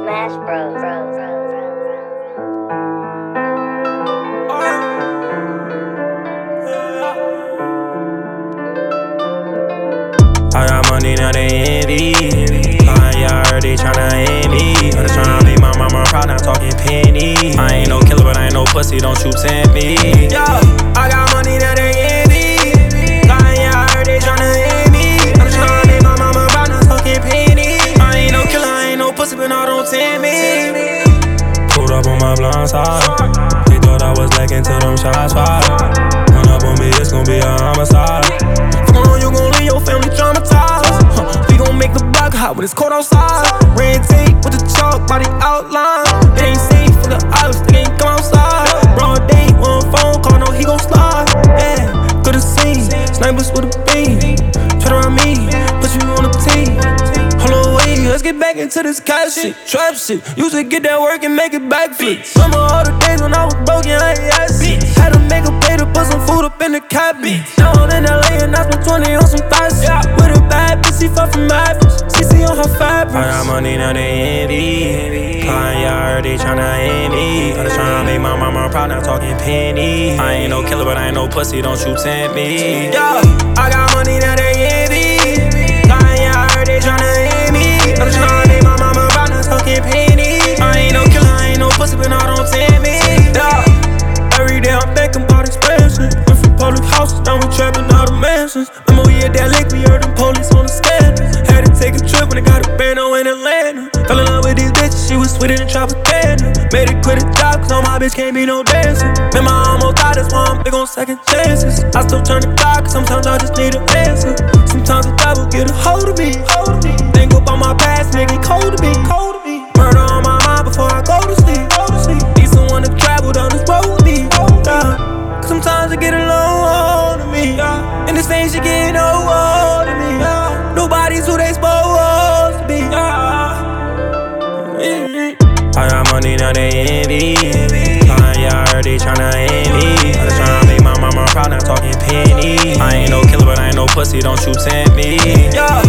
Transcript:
Smash Bros. I got money, now they envy. I heard they tryna end me. I'm just tryna make my mama proud, not talking penny. I ain't no killer, but I ain't no pussy, don't you tempt me. Yeah, I got money, now they envy. I heard they tryna end me. I'm just tryna make my mama proud, not talking penny. I ain't no killer, I ain't no pussy, but no, don't tempt me. Pulled up on my blind side. They thought I was lacking till them shots fired. Run up on me, it's gon' be a homicide. You gon' leave your family traumatized. We gon' make the block hot when it's cold outside. Red tape with the chalk by the outline. It ain't safe for the olives, they ain't come outside. Broad day, one phone call, no, he gon' slide. Yeah, could've seen snipers with a beam. Try to run me, put you on the team. Hold on, wait, let's get back into this cash shit. Trap shit, used to get that work and make it backflip. Remember all the days when I was broke, yeah, I ain't ass. Had to make a pay to put some food up in the cabinet. Now I'm in LA and I spent 20 on some thighs. With a bad bitch, she fuck from Mavericks. CC on her fabrics. I got money, now they envy. I heard they tryna end me. I'm just tryna make my mama proud, not talking penny. I ain't no killer, but I ain't no pussy, don't you tempt me. Yeah, I got money, now they envy. I heard they tryna end me. I'm just tryna make my mama proud, not talking penny. I ain't no killer, I ain't no pussy, but no, don't tempt me. Yeah. Every day I'm thinking about expansion. Went from public houses, now we trapping out of mansions. Remember we at that lake, we heard them police on the scanners. Had to take a trip when I got a bando in Atlanta. Fell in love with these bitches, she was sweeter than Tropicana. Made it quit a job, cause on my bitch can't be no dancer. Man, my almost died, that's why I'm big on second chances. I still turn the clock, cause sometimes I just need an answer. Sometimes the devil get a hold of me. Think about my past, make it cold to me. Murder on my mind before I go to sleep. Need someone to travel down this road with me. Cause sometimes I get alone to me. And this thing she getting old to me. Nobody's who they supposed to be. I got money, now they envy. I heard they tryna end me. I'm just tryna make my mama proud, not talking penny. I ain't no killer, but I ain't no pussy, don't you tempt me. Yeah,